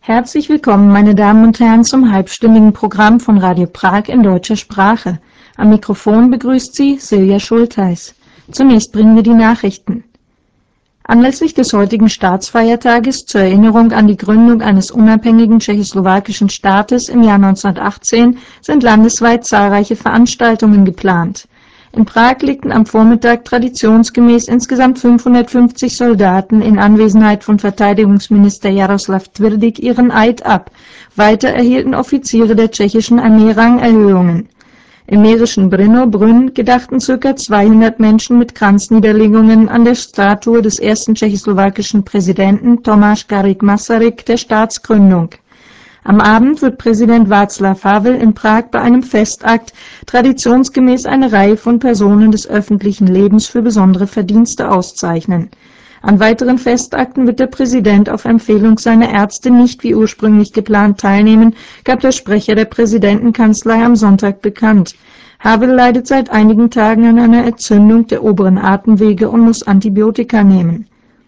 Herzlich willkommen, meine Damen und Herren, zum halbstündigen Programm von Radio Prag in deutscher Sprache. Am Mikrofon begrüßt Sie Silja Schultheis. Zunächst bringen wir die Nachrichten. Anlässlich des heutigen Staatsfeiertages zur Erinnerung an die Gründung eines unabhängigen tschechoslowakischen Staates im Jahr 1918 sind landesweit zahlreiche Veranstaltungen geplant. In Prag legten am Vormittag traditionsgemäß insgesamt 550 Soldaten in Anwesenheit von Verteidigungsminister Jaroslav Tvrdík ihren Eid ab. Weiter erhielten Offiziere der tschechischen Armee Rangerhöhungen. Im mährischen Brno-Brünn gedachten ca. 200 Menschen mit Kranzniederlegungen an der Statue des ersten tschechoslowakischen Präsidenten Tomáš Garrigue Masaryk der Staatsgründung. Am Abend wird Präsident Václav Havel in Prag bei einem Festakt traditionsgemäß eine Reihe von Personen des öffentlichen Lebens für besondere Verdienste auszeichnen. An weiteren Festakten wird der Präsident auf Empfehlung seiner Ärzte nicht wie ursprünglich geplant teilnehmen, gab der Sprecher der Präsidentenkanzlei am Sonntag bekannt. Havel leidet seit einigen Tagen an einer Entzündung der oberen Atemwege und muss Antibiotika nehmen.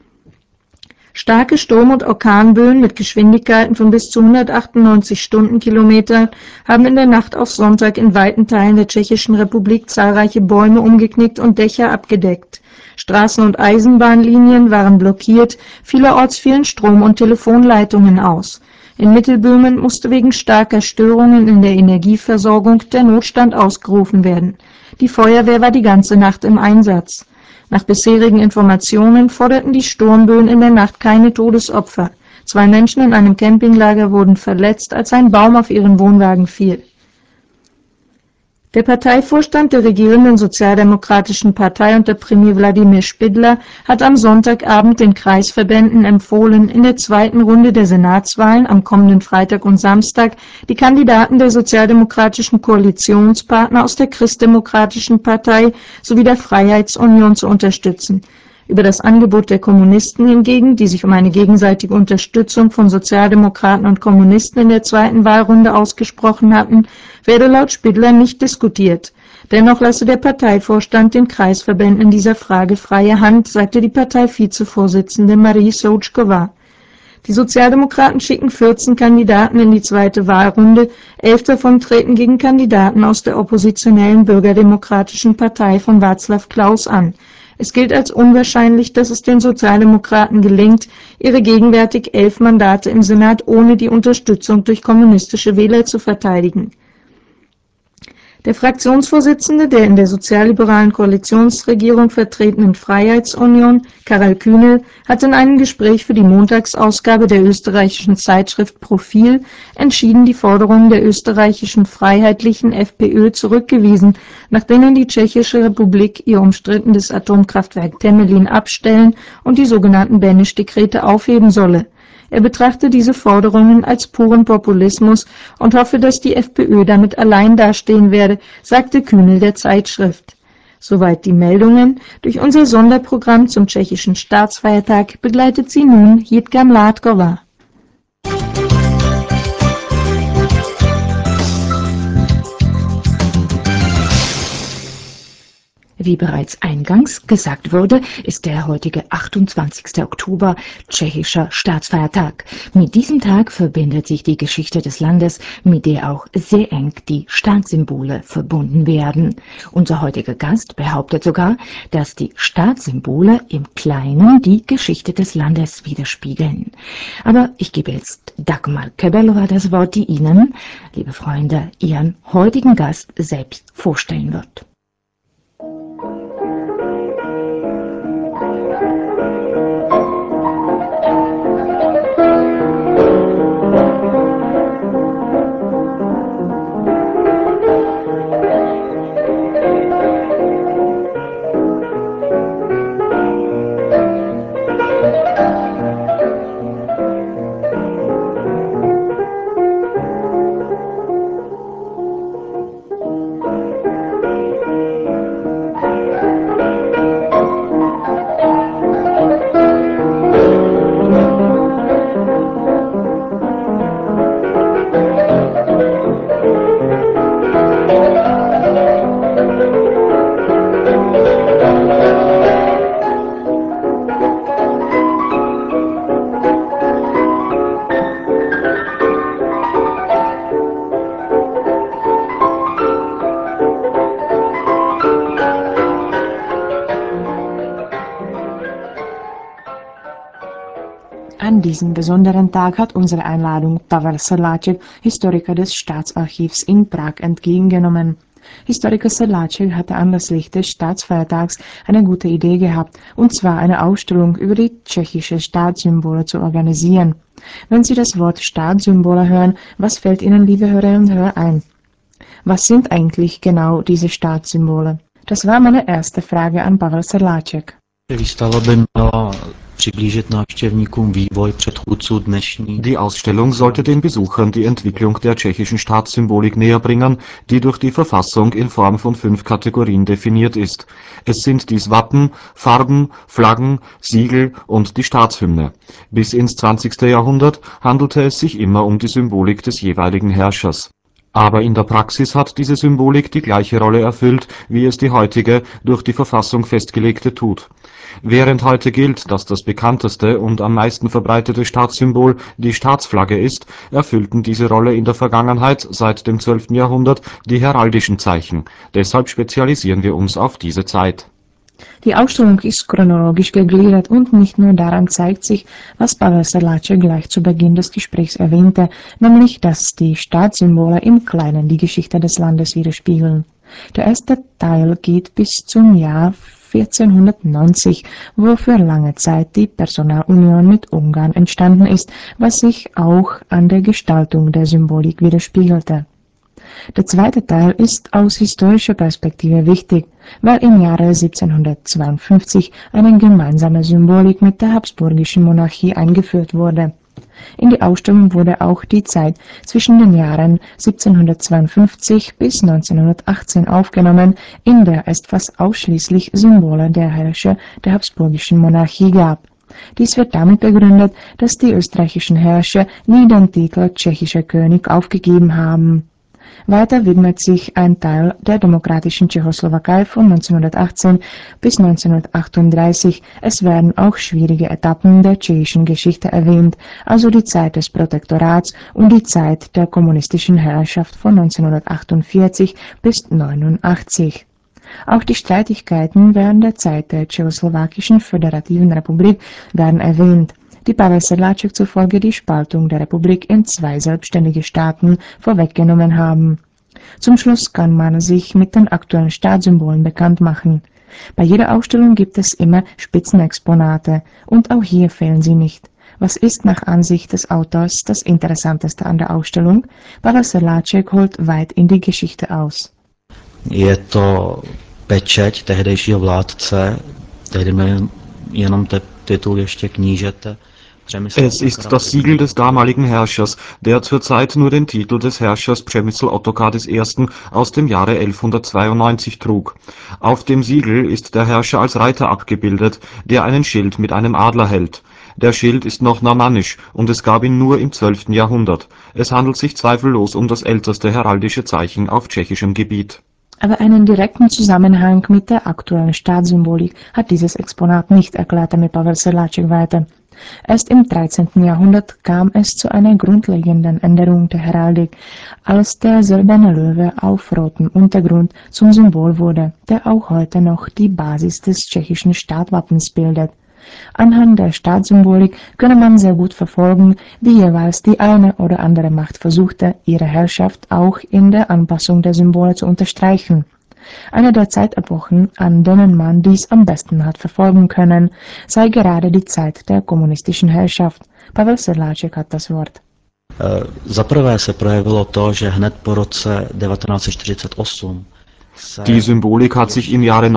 Starke Sturm- und Orkanböen mit Geschwindigkeiten von bis zu 198 Stundenkilometern haben in der Nacht auf Sonntag in weiten Teilen der Tschechischen Republik zahlreiche Bäume umgeknickt und Dächer abgedeckt. Straßen- und Eisenbahnlinien waren blockiert, vielerorts fielen Strom- und Telefonleitungen aus. In Mittelböhmen musste wegen starker Störungen in der Energieversorgung der Notstand ausgerufen werden. Die Feuerwehr war die ganze Nacht im Einsatz. Nach bisherigen Informationen forderten die Sturmböen in der Nacht keine Todesopfer. 2 Menschen in einem Campinglager wurden verletzt, als ein Baum auf ihren Wohnwagen fiel. Der Parteivorstand der regierenden Sozialdemokratischen Partei unter Premier Wladimir Špidla hat am Sonntagabend den Kreisverbänden empfohlen, in der zweiten Runde der Senatswahlen am kommenden Freitag und Samstag die Kandidaten der sozialdemokratischen Koalitionspartner aus der Christdemokratischen Partei sowie der Freiheitsunion zu unterstützen. Über das Angebot der Kommunisten hingegen, die sich um eine gegenseitige Unterstützung von Sozialdemokraten und Kommunisten in der zweiten Wahlrunde ausgesprochen hatten, werde laut Špidla nicht diskutiert. Dennoch lasse der Parteivorstand den Kreisverbänden in dieser Frage freie Hand, sagte die Parteivizevorsitzende Marie Součková. Die Sozialdemokraten schicken 14 Kandidaten in die zweite Wahlrunde, 11 davon treten gegen Kandidaten aus der oppositionellen Bürgerdemokratischen Partei von Václav Klaus an. Es gilt als unwahrscheinlich, dass es den Sozialdemokraten gelingt, ihre gegenwärtig 11 Mandate im Senat ohne die Unterstützung durch kommunistische Wähler zu verteidigen. Der Fraktionsvorsitzende der in der sozialliberalen Koalitionsregierung vertretenen Freiheitsunion, Karel Kühnel, hat in einem Gespräch für die Montagsausgabe der österreichischen Zeitschrift Profil entschieden die Forderungen der österreichischen Freiheitlichen FPÖ zurückgewiesen, nach denen die Tschechische Republik ihr umstrittenes Atomkraftwerk Temelin abstellen und die sogenannten Beneš-Dekrete aufheben solle. Er betrachte diese Forderungen als puren Populismus und hoffe, dass die FPÖ damit allein dastehen werde, sagte Kühnel der Zeitschrift. Soweit die Meldungen. Durch unser Sonderprogramm zum tschechischen Staatsfeiertag begleitet sie nun Jitka Mládková. Wie bereits eingangs gesagt wurde, ist der heutige 28. Oktober tschechischer Staatsfeiertag. Mit diesem Tag verbindet sich die Geschichte des Landes, mit der auch sehr eng die Staatssymbole verbunden werden. Unser heutiger Gast behauptet sogar, dass die Staatssymbole im Kleinen die Geschichte des Landes widerspiegeln. Aber ich gebe jetzt Dagmar Köberlová das Wort, die Ihnen, liebe Freunde, Ihren heutigen Gast selbst vorstellen wird. An diesem besonderen Tag hat unsere Einladung Pavel Sedláček, Historiker des Staatsarchivs in Prag, entgegengenommen. Historiker Sedláček hatte anlässlich des Staatsfeiertags eine gute Idee gehabt, und zwar eine Ausstellung über die tschechische Staatssymbole zu organisieren. Wenn Sie das Wort Staatssymbole hören, was fällt Ihnen, liebe Hörerinnen und Hörer, ein? Was sind eigentlich genau diese Staatssymbole? Das war meine erste Frage an Pavel Sedláček. Výstava by měla přiblížit návštěvníkům vývoj předchůdců dnešní. Die Ausstellung sollte den Besuchern die Entwicklung der tschechischen Staatssymbolik näherbringen, die durch die Verfassung in Form von 5 Kategorien definiert ist. Es sind dies Wappen, Farben, Flaggen, Siegel und die Staatshymne. Bis ins 20. Jahrhundert handelte es sich immer um die Symbolik des jeweiligen Herrschers. Aber in der Praxis hat diese Symbolik die gleiche Rolle erfüllt, wie es die heutige, durch die Verfassung festgelegte tut. Während heute gilt, dass das bekannteste und am meisten verbreitete Staatssymbol die Staatsflagge ist, erfüllten diese Rolle in der Vergangenheit seit dem 12. Jahrhundert die heraldischen Zeichen. Deshalb spezialisieren wir uns auf diese Zeit. Die Ausstellung ist chronologisch gegliedert und nicht nur daran zeigt sich, was Pavel Sedláček gleich zu Beginn des Gesprächs erwähnte, nämlich, dass die Staatssymbole im Kleinen die Geschichte des Landes widerspiegeln. Der erste Teil geht bis zum Jahr 1490, wo für lange Zeit die Personalunion mit Ungarn entstanden ist, was sich auch an der Gestaltung der Symbolik widerspiegelte. Der zweite Teil ist aus historischer Perspektive wichtig, weil im Jahre 1752 eine gemeinsame Symbolik mit der habsburgischen Monarchie eingeführt wurde. In die Ausstellung wurde auch die Zeit zwischen den Jahren 1752 bis 1918 aufgenommen, in der es fast ausschließlich Symbole der Herrscher der habsburgischen Monarchie gab. Dies wird damit begründet, dass die österreichischen Herrscher nie den Titel tschechischer König aufgegeben haben. Weiter widmet sich ein Teil der demokratischen Tschechoslowakei von 1918 bis 1938. Es werden auch schwierige Etappen der tschechischen Geschichte erwähnt, also die Zeit des Protektorats und die Zeit der kommunistischen Herrschaft von 1948 bis 1989. Auch die Streitigkeiten während der Zeit der Tschechoslowakischen Föderativen Republik werden erwähnt, die Pavel Sedláček zufolge die Spaltung der Republik in 2 selbstständige Staaten vorweggenommen haben. Zum Schluss kann man sich mit den aktuellen Staatssymbolen bekannt machen. Bei jeder Ausstellung gibt es immer Spitzenexponate und auch hier fehlen sie nicht. Was ist nach Ansicht des Autors das Interessanteste an der Ausstellung? Pavel Sedláček holt weit in die Geschichte aus. Je to pečeť tehdejšího vládce, tehdy měl jenom titul ještě knížete. Es ist das Siegel des damaligen Herrschers, der zurzeit nur den Titel des Herrschers Přemysl Ottokar I. aus dem Jahre 1192 trug. Auf dem Siegel ist der Herrscher als Reiter abgebildet, der einen Schild mit einem Adler hält. Der Schild ist noch normannisch und es gab ihn nur im 12. Jahrhundert. Es handelt sich zweifellos um das älteste heraldische Zeichen auf tschechischem Gebiet. Aber einen direkten Zusammenhang mit der aktuellen Staatssymbolik hat dieses Exponat nicht, erklärte mir Pavel Sedláček weiter. Erst im 13. Jahrhundert kam es zu einer grundlegenden Änderung der Heraldik, als der silberne Löwe auf rotem Untergrund zum Symbol wurde, der auch heute noch die Basis des tschechischen Staatswappens bildet. Anhand der Staatssymbolik könne man sehr gut verfolgen, wie jeweils die eine oder andere Macht versuchte, ihre Herrschaft auch in der Anpassung der Symbole zu unterstreichen. Eine der Zeitepochen, an denen man dies am besten hat verfolgen können, sei gerade die Zeit der kommunistischen Herrschaft. Pavel Sedláček hat das Wort. Za prvé se projevilo to, že hned po roce 1948 Die Symbolik hat sich im Jahre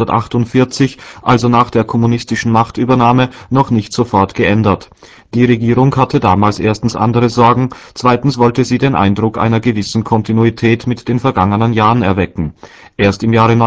1948, also nach der kommunistischen Machtübernahme, noch nicht sofort geändert. Die Regierung hatte damals erstens andere Sorgen, zweitens wollte sie den Eindruck einer gewissen Kontinuität mit den vergangenen Jahren erwecken. Erst im Jahre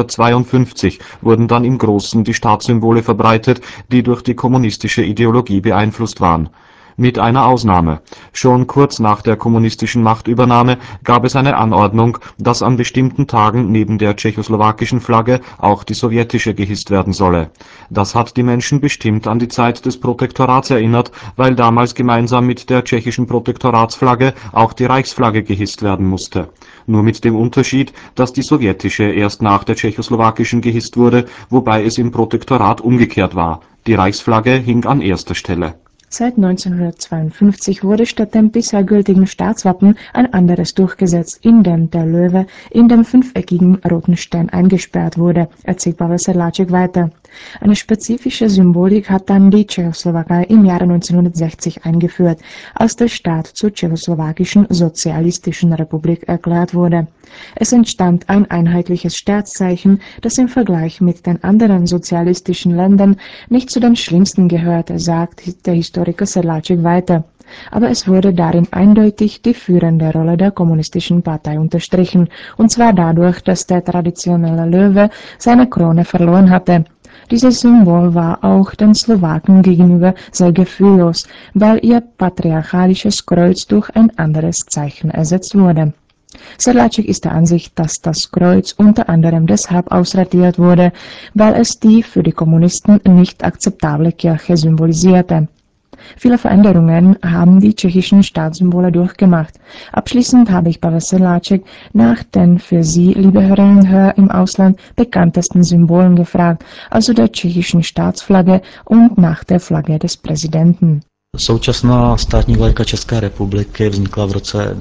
1952 wurden dann im Großen die Staatssymbole verbreitet, die durch die kommunistische Ideologie beeinflusst waren. Mit einer Ausnahme. Schon kurz nach der kommunistischen Machtübernahme gab es eine Anordnung, dass an bestimmten Tagen neben der tschechoslowakischen Flagge auch die sowjetische gehisst werden solle. Das hat die Menschen bestimmt an die Zeit des Protektorats erinnert, weil damals gemeinsam mit der tschechischen Protektoratsflagge auch die Reichsflagge gehisst werden musste. Nur mit dem Unterschied, dass die sowjetische erst nach der tschechoslowakischen gehisst wurde, wobei es im Protektorat umgekehrt war. Die Reichsflagge hing an erster Stelle. Seit 1952 wurde statt dem bisher gültigen Staatswappen ein anderes durchgesetzt, in dem der Löwe in dem fünfeckigen roten Stern eingesperrt wurde, erzählt Pavel Sedlacek weiter. Eine spezifische Symbolik hat dann die Tschechoslowakei im Jahre 1960 eingeführt, als der Staat zur Tschechoslowakischen Sozialistischen Republik erklärt wurde. Es entstand ein einheitliches Staatszeichen, das im Vergleich mit den anderen sozialistischen Ländern nicht zu den schlimmsten gehörte, sagt der Historiker Sedlacek weiter. Aber es wurde darin eindeutig die führende Rolle der Kommunistischen Partei unterstrichen, und zwar dadurch, dass der traditionelle Löwe seine Krone verloren hatte. Dieses Symbol war auch den Slowaken gegenüber sehr gefühllos, weil ihr patriarchalisches Kreuz durch ein anderes Zeichen ersetzt wurde. Sedlacek ist der Ansicht, dass das Kreuz unter anderem deshalb ausradiert wurde, weil es die für die Kommunisten nicht akzeptable Kirche symbolisierte. Viele Veränderungen haben die tschechischen Staatssymbole durchgemacht. Abschließend habe ich Pavel Sedlacek nach den für Sie, liebe Hörerinnen und Hörer im Ausland, bekanntesten Symbolen gefragt, also der tschechischen Staatsflagge und nach der Flagge des Präsidenten. Současná státní vlajka České republiky vznikla v roce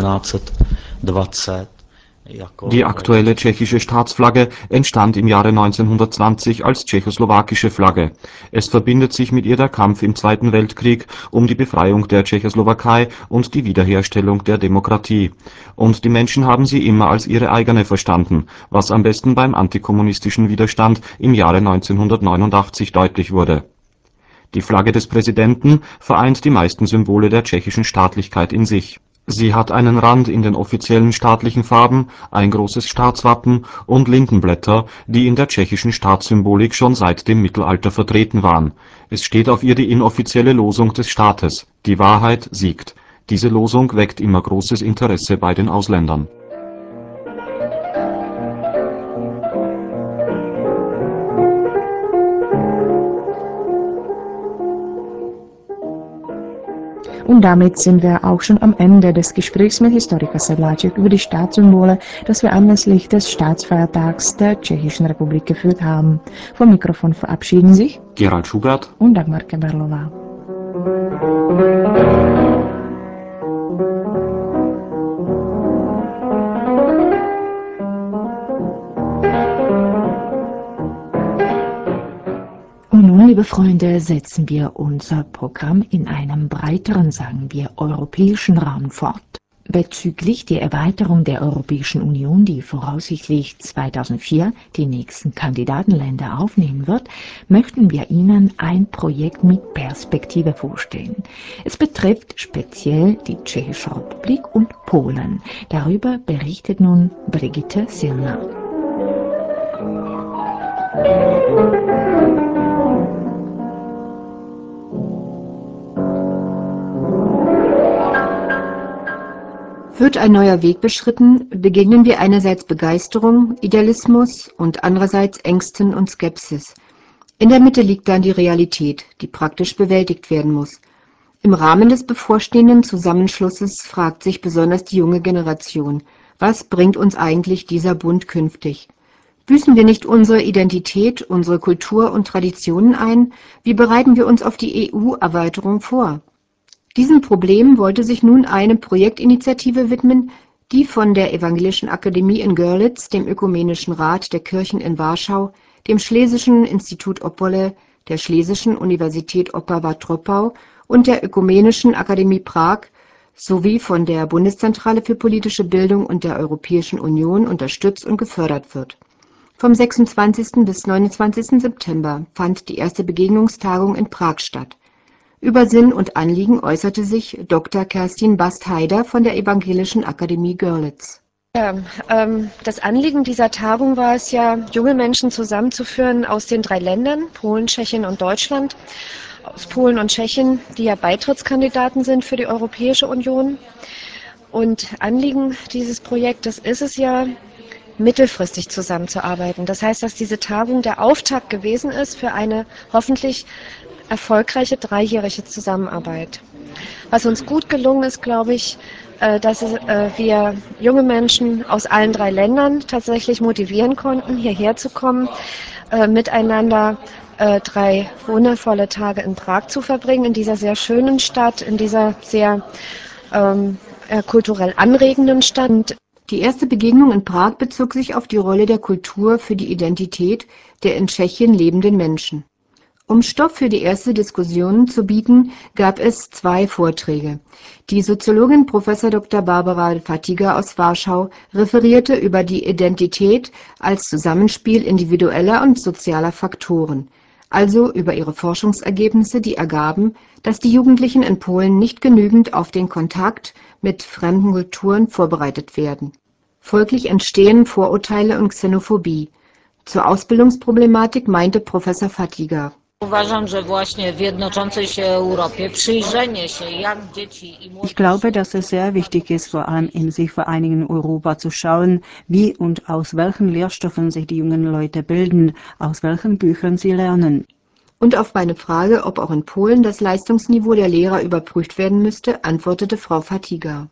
1920. Die aktuelle tschechische Staatsflagge entstand im Jahre 1920 als tschechoslowakische Flagge. Es verbindet sich mit ihr der Kampf im Zweiten Weltkrieg um die Befreiung der Tschechoslowakei und die Wiederherstellung der Demokratie. Und die Menschen haben sie immer als ihre eigene verstanden, was am besten beim antikommunistischen Widerstand im Jahre 1989 deutlich wurde. Die Flagge des Präsidenten vereint die meisten Symbole der tschechischen Staatlichkeit in sich. Sie hat einen Rand in den offiziellen staatlichen Farben, ein großes Staatswappen und Lindenblätter, die in der tschechischen Staatssymbolik schon seit dem Mittelalter vertreten waren. Es steht auf ihr die inoffizielle Losung des Staates: Die Wahrheit siegt. Diese Losung weckt immer großes Interesse bei den Ausländern. Und damit sind wir auch schon am Ende des Gesprächs mit Historiker Sedlacek über die Staatssymbole, das wir anlässlich des Staatsfeiertags der Tschechischen Republik geführt haben. Vom Mikrofon verabschieden sich Gerald Schubert und Dagmar Keberlová. Und nun, liebe Freunde, setzen wir unser Programm in einem breiteren, sagen wir, europäischen Rahmen fort. Bezüglich der Erweiterung der Europäischen Union, die voraussichtlich 2004 die nächsten Kandidatenländer aufnehmen wird, möchten wir Ihnen ein Projekt mit Perspektive vorstellen. Es betrifft speziell die Tschechische Republik und Polen. Darüber berichtet nun Brigitte Silna. Wird ein neuer Weg beschritten, begegnen wir einerseits Begeisterung, Idealismus und andererseits Ängsten und Skepsis. In der Mitte liegt dann die Realität, die praktisch bewältigt werden muss. Im Rahmen des bevorstehenden Zusammenschlusses fragt sich besonders die junge Generation: Was bringt uns eigentlich dieser Bund künftig? Büßen wir nicht unsere Identität, unsere Kultur und Traditionen ein? Wie bereiten wir uns auf die EU-Erweiterung vor? Diesem Problem wollte sich nun eine Projektinitiative widmen, die von der Evangelischen Akademie in Görlitz, dem Ökumenischen Rat der Kirchen in Warschau, dem Schlesischen Institut Opole, der Schlesischen Universität Opava-Troppau und der Ökumenischen Akademie Prag sowie von der Bundeszentrale für politische Bildung und der Europäischen Union unterstützt und gefördert wird. Vom 26. bis 29. September fand die erste Begegnungstagung in Prag statt. Über Sinn und Anliegen äußerte sich Dr. Kerstin Bast-Haider von der Evangelischen Akademie Görlitz. Ja, das Anliegen dieser Tagung war es ja, junge Menschen zusammenzuführen aus den 3 Ländern, Polen, Tschechien und Deutschland. Aus Polen und Tschechien, die ja Beitrittskandidaten sind für die Europäische Union. Und Anliegen dieses Projektes ist es ja, mittelfristig zusammenzuarbeiten. Das heißt, dass diese Tagung der Auftakt gewesen ist für eine hoffentlich erfolgreiche 3-jährige Zusammenarbeit. Was uns gut gelungen ist, glaube ich, dass wir junge Menschen aus allen 3 Ländern tatsächlich motivieren konnten, hierher zu kommen, miteinander 3 wundervolle Tage in Prag zu verbringen, in dieser sehr schönen Stadt, in dieser sehr kulturell anregenden Stadt. Die erste Begegnung in Prag bezog sich auf die Rolle der Kultur für die Identität der in Tschechien lebenden Menschen. Um Stoff für die erste Diskussion zu bieten, gab es 2 Vorträge. Die Soziologin Prof. Dr. Barbara Fatiga aus Warschau referierte über die Identität als Zusammenspiel individueller und sozialer Faktoren, also über ihre Forschungsergebnisse, die ergaben, dass die Jugendlichen in Polen nicht genügend auf den Kontakt mit fremden Kulturen vorbereitet werden. Folglich entstehen Vorurteile und Xenophobie. Zur Ausbildungsproblematik meinte Prof. Fatiga: Ich glaube, dass es sehr wichtig ist, vor allem in sich vereinigenden Europa zu schauen, wie und aus welchen Lehrstoffen sich die jungen Leute bilden, aus welchen Büchern sie lernen. Und auf meine Frage, ob auch in Polen das Leistungsniveau der Lehrer überprüft werden müsste, antwortete Frau Fatiga: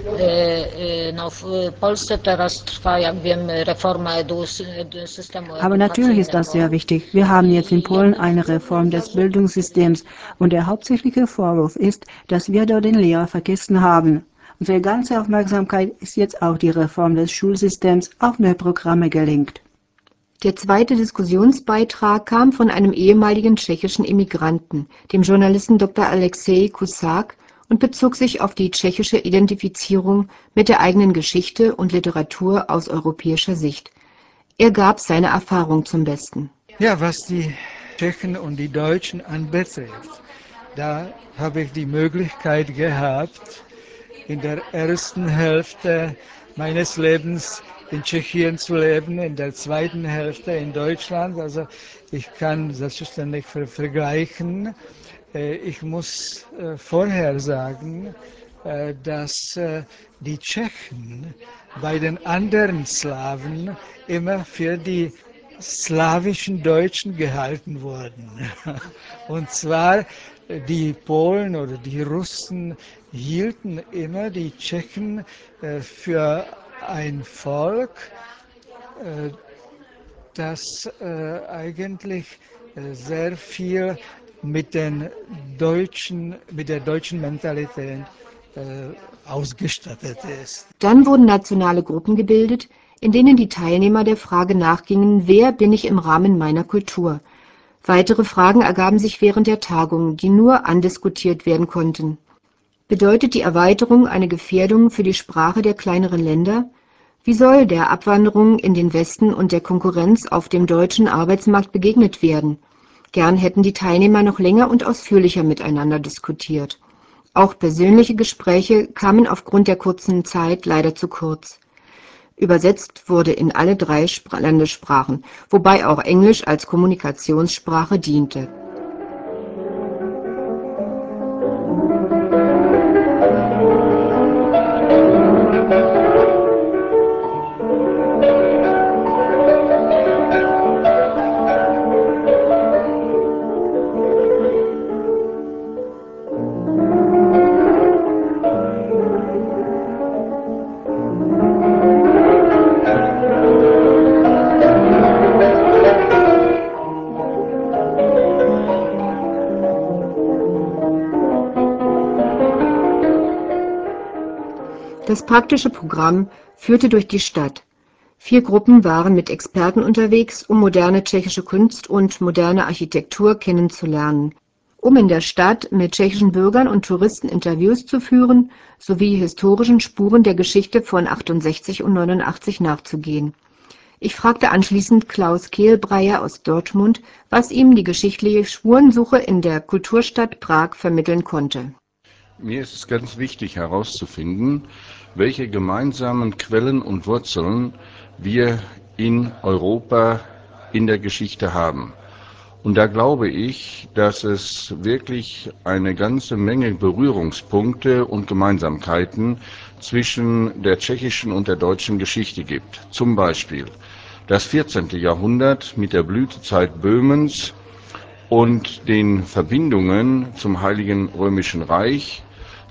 Aber natürlich ist das sehr wichtig. Wir haben jetzt in Polen eine Reform des Bildungssystems und der hauptsächliche Vorwurf ist, dass wir dort den Lehrer vergessen haben. Unsere ganze Aufmerksamkeit ist jetzt auf die Reform des Schulsystems, auf neue Programme gelenkt. Der zweite Diskussionsbeitrag kam von einem ehemaligen tschechischen Immigranten, dem Journalisten Dr. Alexej Kusak, und bezog sich auf die tschechische Identifizierung mit der eigenen Geschichte und Literatur aus europäischer Sicht. Er gab seine Erfahrung zum Besten. Ja, was die Tschechen und die Deutschen anbetrifft, da habe ich die Möglichkeit gehabt, in der ersten Hälfte meines Lebens in Tschechien zu leben, in der zweiten Hälfte in Deutschland. Also ich kann selbstverständlich vergleichen. Ich muss vorher sagen, dass die Tschechen bei den anderen Slawen immer für die slawischen Deutschen gehalten wurden. Und zwar die Polen oder die Russen hielten immer die Tschechen für ein Volk, das eigentlich sehr viel mit der deutschen Mentalität ausgestattet ist. Dann wurden nationale Gruppen gebildet, in denen die Teilnehmer der Frage nachgingen: Wer bin ich im Rahmen meiner Kultur? Weitere Fragen ergaben sich während der Tagung, die nur andiskutiert werden konnten. Bedeutet die Erweiterung eine Gefährdung für die Sprache der kleineren Länder? Wie soll der Abwanderung in den Westen und der Konkurrenz auf dem deutschen Arbeitsmarkt begegnet werden? Gern hätten die Teilnehmer noch länger und ausführlicher miteinander diskutiert. Auch persönliche Gespräche kamen aufgrund der kurzen Zeit leider zu kurz. Übersetzt wurde in alle 3 Landessprachen, wobei auch Englisch als Kommunikationssprache diente. Das praktische Programm führte durch die Stadt. 4 Gruppen waren mit Experten unterwegs, um moderne tschechische Kunst und moderne Architektur kennenzulernen, um in der Stadt mit tschechischen Bürgern und Touristen Interviews zu führen, sowie historischen Spuren der Geschichte von 68 und 89 nachzugehen. Ich fragte anschließend Klaus Kehlbreyer aus Dortmund, was ihm die geschichtliche Spurensuche in der Kulturstadt Prag vermitteln konnte. Mir ist es ganz wichtig herauszufinden, welche gemeinsamen Quellen und Wurzeln wir in Europa in der Geschichte haben. Und da glaube ich, dass es wirklich eine ganze Menge Berührungspunkte und Gemeinsamkeiten zwischen der tschechischen und der deutschen Geschichte gibt. Zum Beispiel das 14. Jahrhundert mit der Blütezeit Böhmens und den Verbindungen zum Heiligen Römischen Reich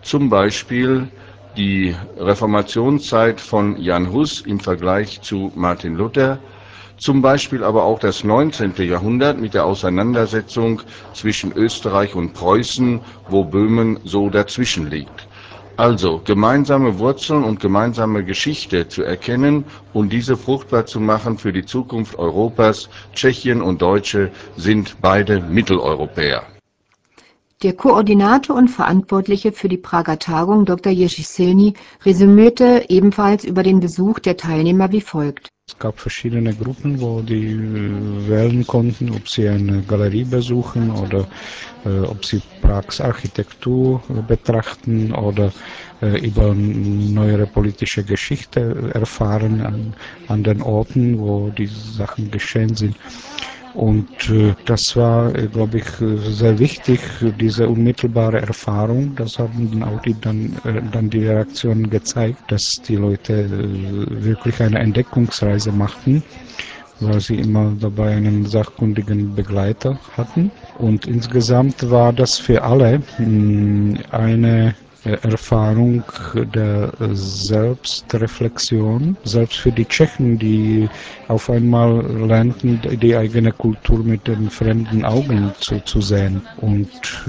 zum Beispiel die Reformationszeit von Jan Hus im Vergleich zu Martin Luther, zum Beispiel aber auch das 19. Jahrhundert mit der Auseinandersetzung zwischen Österreich und Preußen, wo Böhmen so dazwischen liegt. Also gemeinsame Wurzeln und gemeinsame Geschichte zu erkennen und diese fruchtbar zu machen für die Zukunft Europas. Tschechien und Deutsche sind beide Mitteleuropäer. Der Koordinator und Verantwortliche für die Prager Tagung, Dr. Jerzy Silný, resümierte ebenfalls über den Besuch der Teilnehmer wie folgt. Es gab verschiedene Gruppen, wo die wählen konnten, ob sie eine Galerie besuchen oder ob sie Prags Architektur betrachten oder über neuere politische Geschichte erfahren an den Orten, wo die Sachen geschehen sind. Und das war, glaube ich, sehr wichtig, diese unmittelbare Erfahrung. Das haben dann auch dann die Reaktionen gezeigt, dass die Leute wirklich eine Entdeckungsreise machten, weil sie immer dabei einen sachkundigen Begleiter hatten. Und insgesamt war das für alle eine Erfahrung der Selbstreflexion, selbst für die Tschechen, die auf einmal lernten, die eigene Kultur mit den fremden Augen zu sehen. Und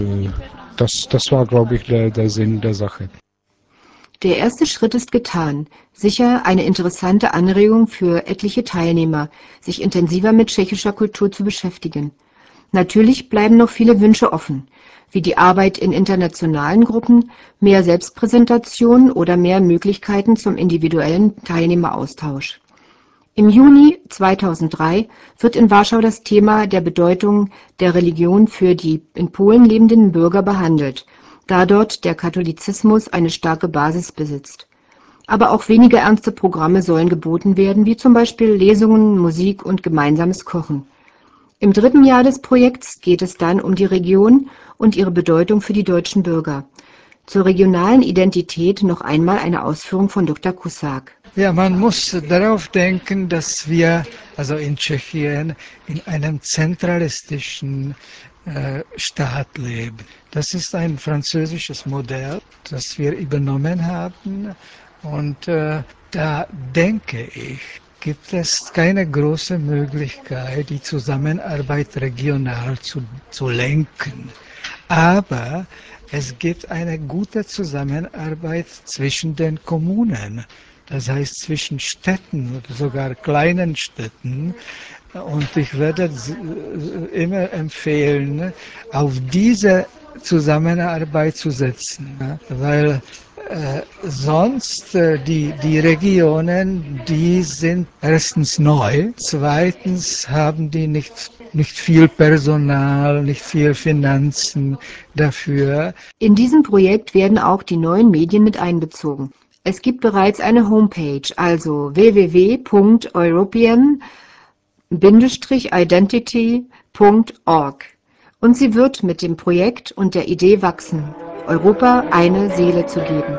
das war, glaube ich, der Sinn der Sache. Der erste Schritt ist getan. Sicher eine interessante Anregung für etliche Teilnehmer, sich intensiver mit tschechischer Kultur zu beschäftigen. Natürlich bleiben noch viele Wünsche offen, wie die Arbeit in internationalen Gruppen, mehr Selbstpräsentation oder mehr Möglichkeiten zum individuellen Teilnehmeraustausch. Im Juni 2003 wird in Warschau das Thema der Bedeutung der Religion für die in Polen lebenden Bürger behandelt, da dort der Katholizismus eine starke Basis besitzt. Aber auch weniger ernste Programme sollen geboten werden, wie zum Beispiel Lesungen, Musik und gemeinsames Kochen. Im dritten Jahr des Projekts geht es dann um die Region und ihre Bedeutung für die deutschen Bürger. Zur regionalen Identität noch einmal eine Ausführung von Dr. Kusak. Ja, man muss darauf denken, dass wir also in Tschechien in einem zentralistischen Staat leben. Das ist ein französisches Modell, das wir übernommen haben. Und da denke ich, gibt es keine große Möglichkeit, die Zusammenarbeit regional zu lenken. Aber es gibt eine gute Zusammenarbeit zwischen den Kommunen, das heißt zwischen Städten oder sogar kleinen Städten. Und ich würde immer empfehlen, auf diese Zusammenarbeit zu setzen, weil sonst die Regionen, die sind erstens neu, zweitens haben die nicht viel Personal, nicht viel Finanzen dafür. In diesem Projekt werden auch die neuen Medien mit einbezogen. Es gibt bereits eine Homepage, also www.european-identity.org. Und sie wird mit dem Projekt und der Idee wachsen, Europa eine Seele zu geben.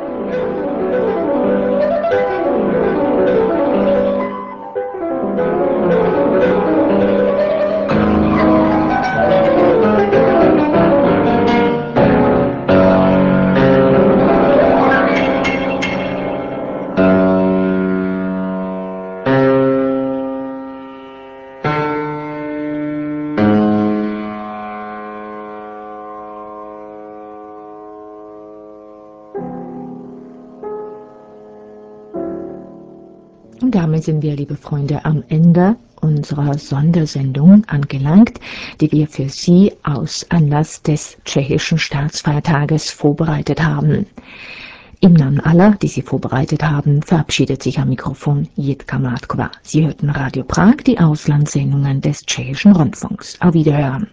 Und damit sind wir, liebe Freunde, am Ende unserer Sondersendung angelangt, die wir für Sie aus Anlass des tschechischen Staatsfeiertages vorbereitet haben. Im Namen aller, die sie vorbereitet haben, verabschiedet sich am Mikrofon Jitka Mládková. Sie hörten Radio Prag, die Auslandssendungen des tschechischen Rundfunks. Auf Wiederhören.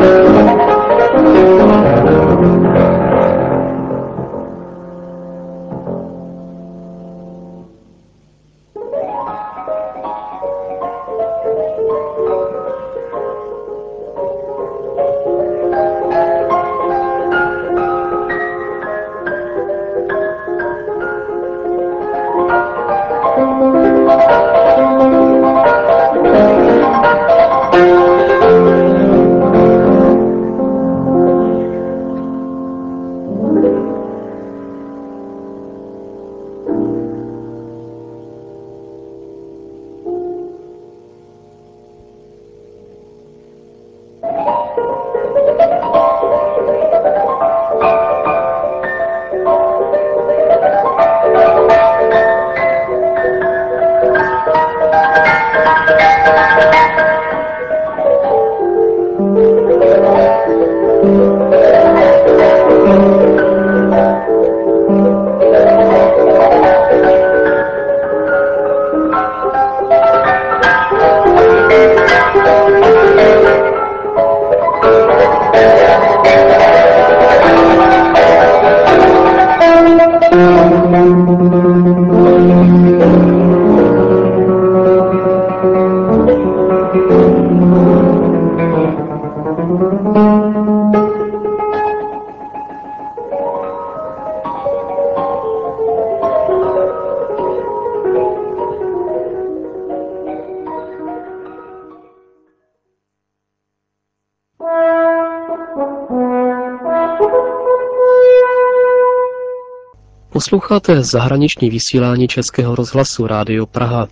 Posloucháte zahraniční vysílání Českého rozhlasu Rádio Praha.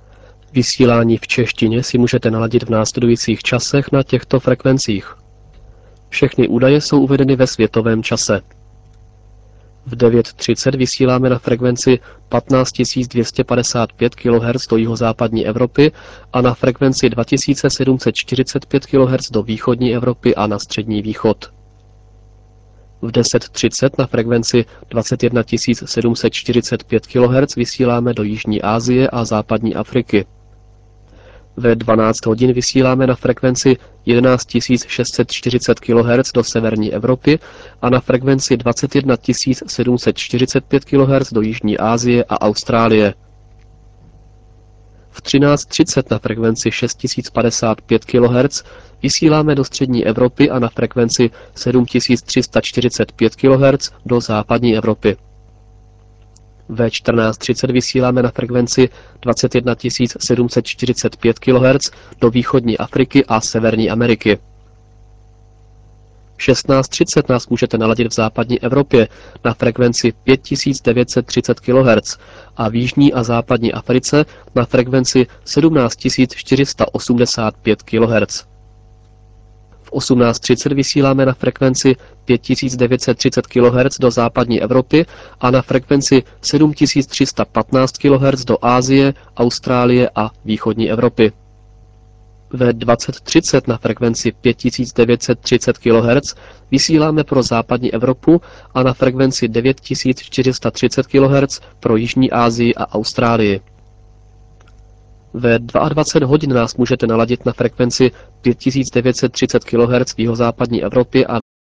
Vysílání v češtině si můžete naladit v následujících časech na těchto frekvencích. Všechny údaje jsou uvedeny ve světovém čase. V 9:30 vysíláme na frekvenci 15 255 kHz do jihozápadní Evropy a na frekvenci 2745 kHz do východní Evropy a na střední východ. V 10:30 na frekvenci 21 745 kHz vysíláme do Jižní Asie a západní Afriky. Ve 12 hodin vysíláme na frekvenci 11 640 kHz do severní Evropy a na frekvenci 21 745 kHz do Jižní Asie a Austrálie. V 13:30 na frekvenci 6055 kHz vysíláme do střední Evropy a na frekvenci 7345 kHz do západní Evropy. Ve 14:30 vysíláme na frekvenci 21 745 kHz do východní Afriky a Severní Ameriky. V 16:30 nás můžete naladit v západní Evropě na frekvenci 5930 kHz a v jižní a západní Africe na frekvenci 17 485 kHz. V 18:30 vysíláme na frekvenci 5930 kHz do západní Evropy a na frekvenci 7315 kHz do Asie, Austrálie a východní Evropy. Ve 20:30 na frekvenci 5930 kHz vysíláme pro západní Evropu a na frekvenci 9430 kHz pro Jižní Asii a Austrálii. Ve 22 hodin nás můžete naladit na frekvenci 5930 kHz v jihozápadní Evropě a